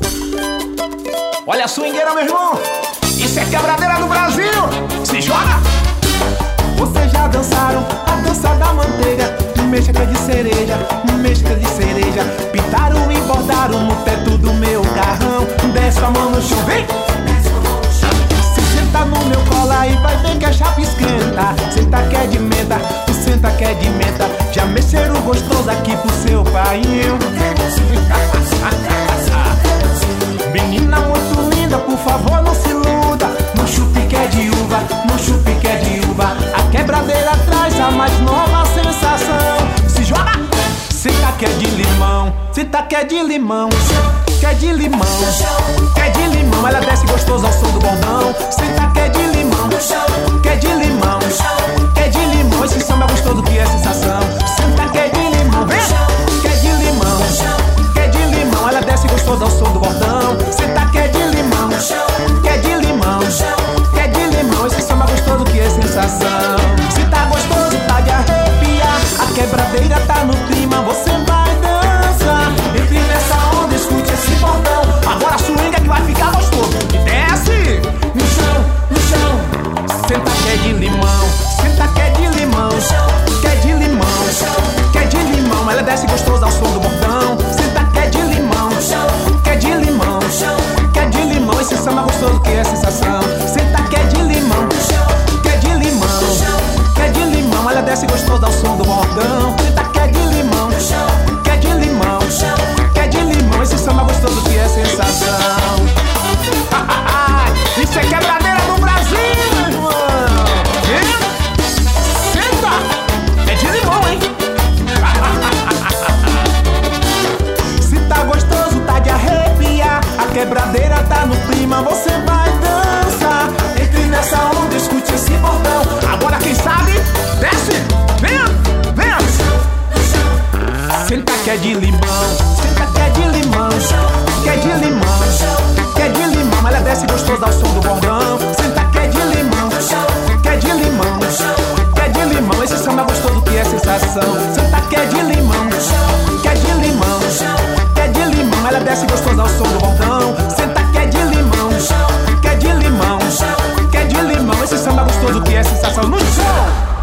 Olha a swingueira, meu irmão. Isso é quebradeira do Brasil. Se joga. Vocês já dançaram a dança da manteiga, mescla de cereja, mescla de cereja. Pintaram e bordaram no teto do meu carrão. Desce a mão no chão, vem! Se senta no meu colo aí, vai ver que a chapa esquenta. Senta que é de menta, senta que é de menta. Já mexeram gostoso aqui pro seu pai. Menina muito linda, por favor não se iluda. No chupe que é de uva, no chupe que é de uva. A quebradeira traz a mais nova sensação. Se joga! Senta que é de limão, senta que é de limão, que é de limão, que é de limão. Ela desce gostoso ao som do bordão. Senta que é de limão, que é de limão, que é de limão. Esse samba é gostoso que é sensação. Senta que é de limão, vem! Que é de limão, que é de limão. Ela desce gostoso ao som do bordão. Senta que é de limão, que é de limão, que é de limão. Esse samba é gostoso que é sensação. Se tá gostoso, tá de arrepiar. A quebradeira tá no clima, você vai dançar. Entre nessa onda, escute esse bordão. Agora a swinga que vai ficar gostoso. Desce no chão, no chão. Senta que é de limão, senta que é de limão, que é de limão, que é de limão. Ela desce gostoso ao som do bordão. Senta que é de limão, que é de limão, que é de limão. Esse samba gostoso que é sensação. Senta que é de limão, que é de limão, que é de limão. Ela desce gostoso ao som do bordão. Senta que é de limão, que é de limão, que é de limão. Esse samba gostoso que é sensação. Isso é quebradeira do Brasil, meu irmão. Senta! É de limão, hein? Se tá gostoso, tá de arrepiar. A quebradeira tá no clima, você vai dançar. Entre nessa onda, escute esse bordão. Agora quem sabe, desce! Venha! Venha! Senta que é de limão, senta que é de limão, que é de limão, que é de limão. Ela desce gostoso ao som do bordão. Senta que é de limão, que é de limão, que é de limão. Esse samba gostoso que é sensação. Senta que é de limão, que é de limão, que é de limão. Ela desce gostoso ao som do bordão. Senta que é de limão, que é de limão, que é de limão. Esse samba gostoso que é sensação. No chão!